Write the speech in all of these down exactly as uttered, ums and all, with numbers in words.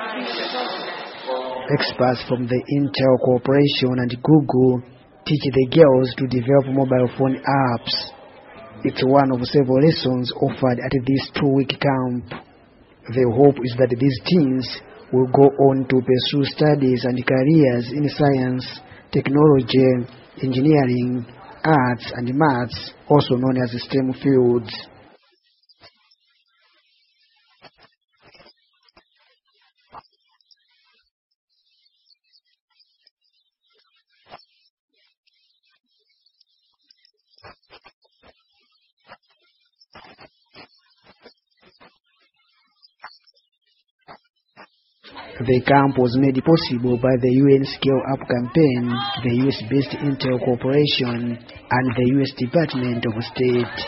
Experts from the Intel Corporation and Google teach the girls to develop mobile phone apps. It's one of several lessons offered at this two-week camp. The hope is that these teens will go on to pursue studies and careers in science, technology, engineering, arts and maths, also known as STEM fields. The camp was made possible by the U N Scale Up campaign, the U S-based Intel Corporation, and the U S Department of State.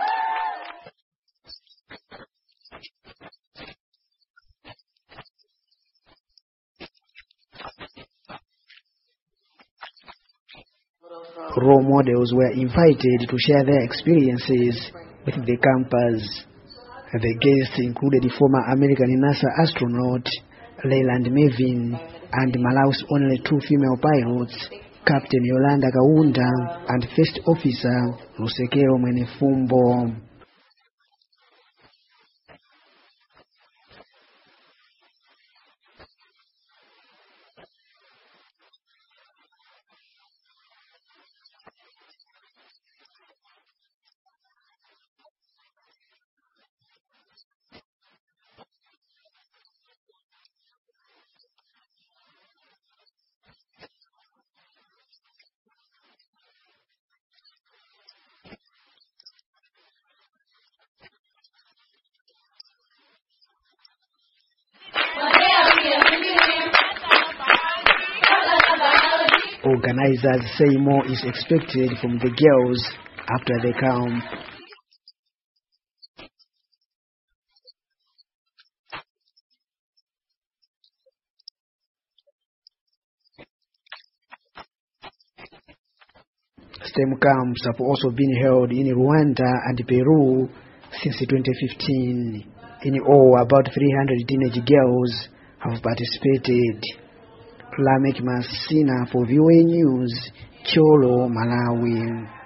Role models were invited to share their experiences with the campers. The guests included former American NASA astronaut Leland Mevin and Malau's only two female pilots, Captain Yolanda Kaunda and First Officer Lusekelo Mwenefumbo. Organizers say more is expected from the girls after the camp. STEM camps have also been held in Rwanda and Peru since twenty fifteen. In all, about three hundred teenage girls have participated. Lamek Masina for V O A News, Cholo, Malawi.